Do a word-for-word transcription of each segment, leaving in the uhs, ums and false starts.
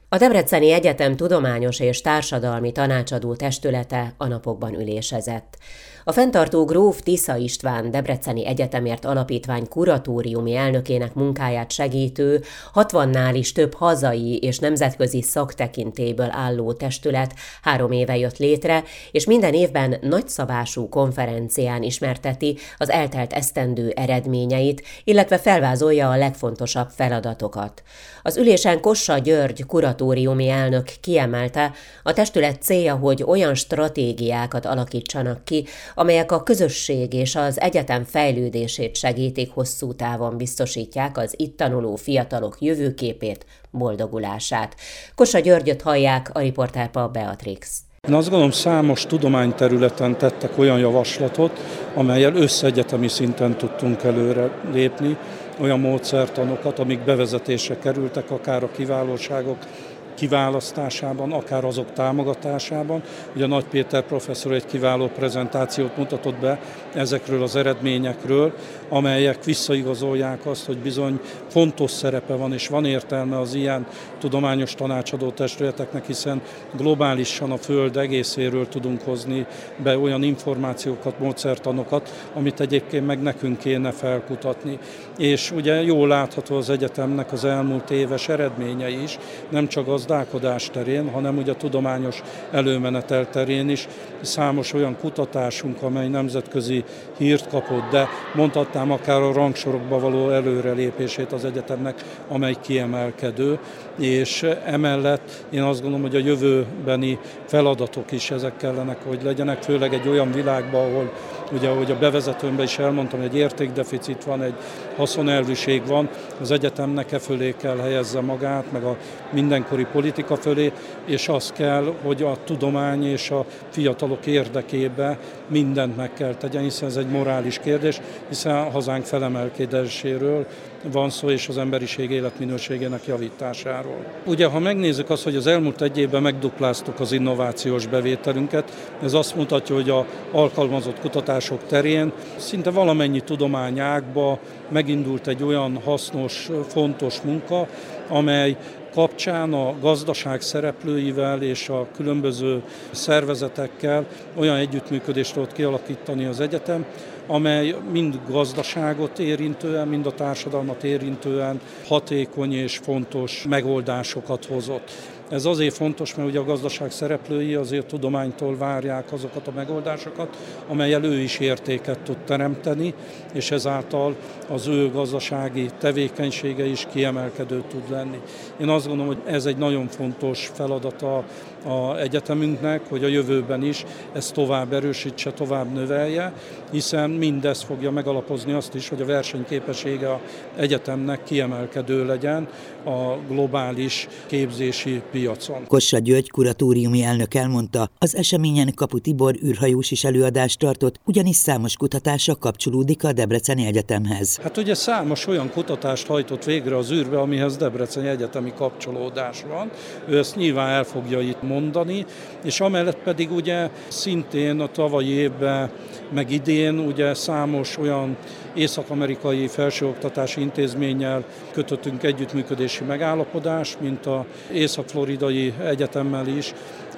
A Debreceni Egyetem Tudományos és Társadalmi Tanácsadó Testülete a napokban ülésezett. A fenntartó gróf Tisza István Debreceni Egyetemért Alapítvány kuratóriumi elnökének munkáját segítő, hatvannál is több hazai és nemzetközi szaktekintélyből álló testület három éve jött létre, és minden évben nagyszabású konferencián ismerteti az eltelt esztendő eredményeit, illetve felvázolja a legfontosabb feladatokat. Az ülésen Kossa György kuratóriumi elnök kiemelte, a testület célja, hogy olyan stratégiákat alakítsanak ki, amelyek a közösség és az egyetem fejlődését segítik, hosszú távon biztosítják az itt tanuló fiatalok jövőképét, boldogulását. Kossa Györgyöt hallják, a riportárpa Beatrix. Én azt gondolom, számos tudományterületen tettek olyan javaslatot, amellyel összeegyetemi szinten tudtunk előre lépni, olyan módszertanokat, amik bevezetésre kerültek, akár a kiválóságok kiválasztásában, akár azok támogatásában. Ugye Nagy Péter professzor egy kiváló prezentációt mutatott be ezekről az eredményekről, amelyek visszaigazolják azt, hogy bizony fontos szerepe van, és van értelme az ilyen tudományos tanácsadó testületeknek, hiszen globálisan a Föld egészéről tudunk hozni be olyan információkat, módszertanokat, amit egyébként meg nekünk kéne felkutatni. És ugye jól látható az egyetemnek az elmúlt éves eredményei is, nem csak az gazdálkodás terén, hanem ugye a tudományos előmenetel terén is. Számos olyan kutatásunk, amely nemzetközi hírt kapott, de mondhatnám akár a rangsorokba való előrelépését az egyetemnek, amely kiemelkedő, és emellett én azt gondolom, hogy a jövőbeni feladatok is ezek kellenek, hogy legyenek, főleg egy olyan világban, ahol ugye, ahogy a bevezetőmben is elmondtam, egy értékdeficit van, egy haszonelvűség van, az egyetemnek e fölé kell helyezze magát, meg a mindenkori politika fölé, és az kell, hogy a tudomány és a fiatalok érdekébe mindent meg kell tegyen, hiszen ez egy morális kérdés, hiszen a hazánk felemelkedéséről van szó, és az emberiség életminőségének javításáról. Ugye, ha megnézzük azt, hogy az elmúlt egy évben megdupláztuk az innovációs bevételünket, ez azt mutatja, hogy az alkalmazott kutatások terén szinte valamennyi tudományágba megindult egy olyan hasznos, fontos munka, amely kapcsán a gazdaság szereplőivel és a különböző szervezetekkel olyan együttműködést tudott kialakítani az egyetem, amely mind gazdaságot érintően, mind a társadalmat érintően hatékony és fontos megoldásokat hozott. Ez azért fontos, mert ugye a gazdaság szereplői azért a tudománytól várják azokat a megoldásokat, amellyel ő is értéket tud teremteni, és ezáltal az ő gazdasági tevékenysége is kiemelkedő tud lenni. Én azt gondolom, hogy ez egy nagyon fontos feladata az egyetemünknek, hogy a jövőben is ezt tovább erősítse, tovább növelje, hiszen mindez fogja megalapozni azt is, hogy a versenyképessége az egyetemnek kiemelkedő legyen a globális képzési piacon. Kossa György kuratóriumi elnök elmondta, az eseményen Kapu Tibor űrhajós is előadást tartott, ugyanis számos kutatása kapcsolódik a Debreceni Egyetemhez. Hát ugye számos olyan kutatást hajtott végre az űrbe, amihez Debreceni egyetemi kapcsolódás van. Ő ezt nyilván el fogja itt mondani, és amellett pedig ugye szintén a tavalyi évben, meg idén ugye számos olyan észak-amerikai felsőoktatási intézménnyel kötöttünk együttműködési megállapodást, mint az Észak-Floridai Egyetemmel is,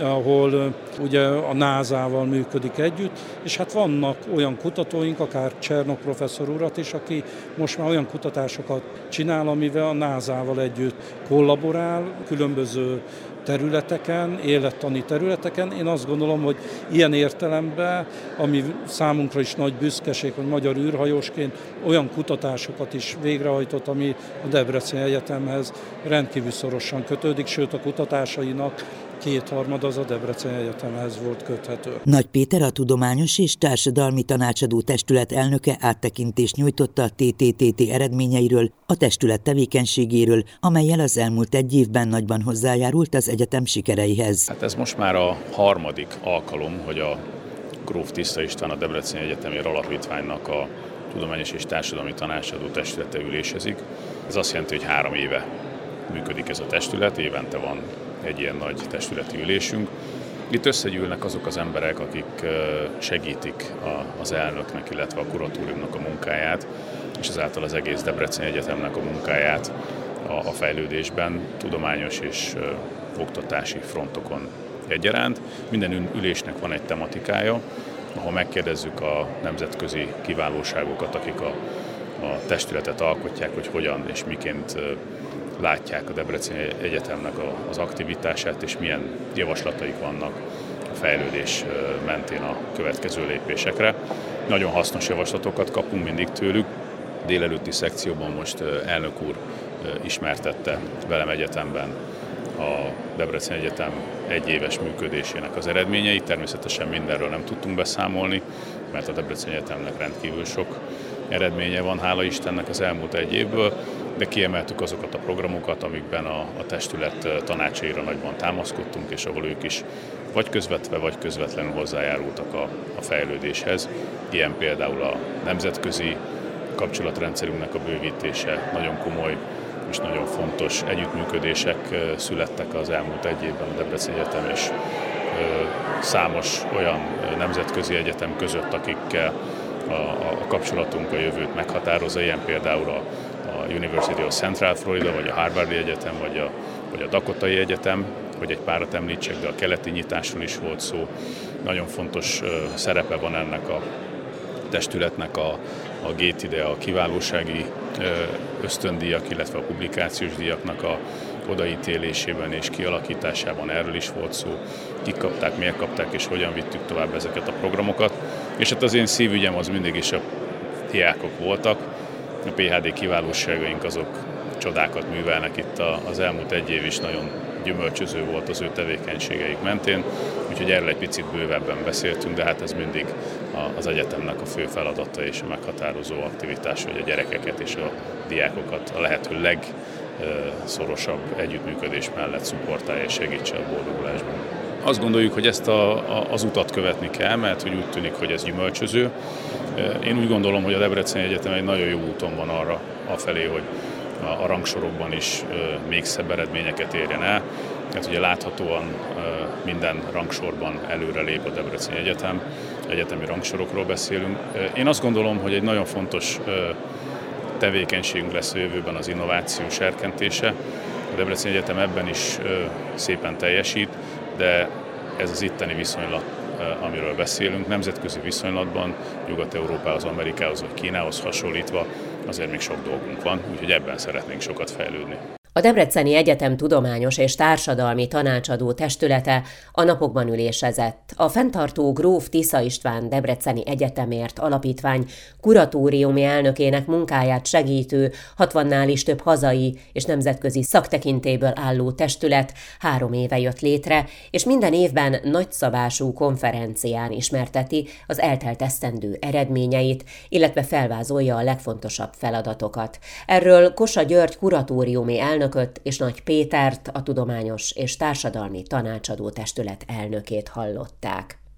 ahol ugye a názával működik együtt, és hát vannak olyan kutatóink, akár Csernok professzor urat is, aki most már olyan kutatásokat csinál, amivel a názával együtt kollaborál, különböző területeken, élettani területeken. Én azt gondolom, hogy ilyen értelemben, ami számunkra is nagy büszkeség, hogy magyar űrhajósként olyan kutatásokat is végrehajtott, ami a Debreceni Egyetemhez rendkívül szorosan kötődik, sőt a kutatásainak kétharmad az a Debreceni Egyetemhez volt köthető. Nagy Péter, a Tudományos és Társadalmi Tanácsadó Testület elnöke áttekintést nyújtotta a té té té té eredményeiről, a testület tevékenységéről, amellyel az elmúlt egy évben nagyban hozzájárult az egyetem sikereihez. Hát ez most már a harmadik alkalom, hogy a gróf Tisza István, a Debreceni Egyetemért Alapítványnak a Tudományos és Társadalmi Tanácsadó Testülete ülésezik. Ez azt jelenti, hogy három éve működik ez a testület, évente van egy ilyen nagy testületi ülésünk. Itt összegyűlnek azok az emberek, akik segítik az elnöknek, illetve a kuratóriumnak a munkáját, és ezáltal az egész Debreceni Egyetemnek a munkáját a fejlődésben, tudományos és oktatási frontokon egyaránt. Minden ülésnek van egy tematikája, ahol megkérdezzük a nemzetközi kiválóságokat, akik a, a testületet alkotják, hogy hogyan és miként látják a Debreceni Egyetemnek az aktivitását, és milyen javaslataik vannak a fejlődés mentén a következő lépésekre. Nagyon hasznos javaslatokat kapunk mindig tőlük. Délelőtti szekcióban most elnök úr ismertette velem egyetemben a Debreceni Egyetem egyéves működésének az eredményeit. Természetesen mindenről nem tudtunk beszámolni, mert a Debreceni Egyetemnek rendkívül sok eredménye van, hála Istennek, az elmúlt egy évből, de kiemeltük azokat a programokat, amikben a, a testület tanácsaira nagyban támaszkodtunk, és ahol ők is vagy közvetve, vagy közvetlenül hozzájárultak a, a fejlődéshez. Ilyen például a nemzetközi kapcsolatrendszerünknek a bővítése, nagyon komoly és nagyon fontos együttműködések születtek az elmúlt egy évben a Debreceni Egyetem és számos olyan nemzetközi egyetem között, akikkel a, a kapcsolatunk a jövőt meghatározza, ilyen például a, a University of Central Florida, vagy a Harvardi Egyetem, vagy a, vagy a Dakotai Egyetem, hogy egy párat említsek, de a keleti nyitásról is volt szó. Nagyon fontos szerepe van ennek a testületnek a, a gét ide, a kiválósági ösztöndíjak, illetve a publikációs díjaknak a odaítélésében és kialakításában, erről is volt szó, kik kapták, miért kapták és hogyan vittük tovább ezeket a programokat. És hát az én szívügyem az mindig is a diákok voltak. A pé há dé kiválóságaink azok csodákat művelnek, itt az elmúlt egy év is nagyon gyümölcsöző volt az ő tevékenységeik mentén, úgyhogy erről egy picit bővebben beszéltünk, de hát ez mindig az egyetemnek a fő feladata és a meghatározó aktivitás, hogy a gyerekeket és a diákokat a lehető legszorosabb együttműködés mellett szupportálja és segítse a boldogulásban. Azt gondoljuk, hogy ezt a, a, az utat követni kell, mert hogy úgy tűnik, hogy ez gyümölcsöző. Én úgy gondolom, hogy a Debreceni Egyetem egy nagyon jó úton van arra afelé, hogy a rangsorokban is még szebb eredményeket érjen el. Hát ugye láthatóan minden rangsorban előre lép a Debreceni Egyetem, egyetemi rangsorokról beszélünk. Én azt gondolom, hogy egy nagyon fontos tevékenységünk lesz a jövőben az innováció serkentése. A Debreceni Egyetem ebben is szépen teljesít, de ez az itteni viszonylat, amiről beszélünk, nemzetközi viszonylatban, Nyugat-Európához, Amerikához vagy Kínához hasonlítva azért még sok dolgunk van, úgyhogy ebben szeretnénk sokat fejlődni. A Debreceni Egyetem tudományos és társadalmi tanácsadó testülete a napokban ülésezett. A fenntartó gróf Tisza István Debreceni Egyetemért Alapítvány kuratóriumi elnökének munkáját segítő, hatvannál is több hazai és nemzetközi szaktekintélyből álló testület három éve jött létre, és minden évben nagyszabású konferencián ismerteti az eltelt esztendő eredményeit, illetve felvázolja a legfontosabb feladatokat. Erről Kossuth György kuratóriumi elnök és Nagy Pétert, a Tudományos és Társadalmi Tanácsadó Testület elnökét hallották.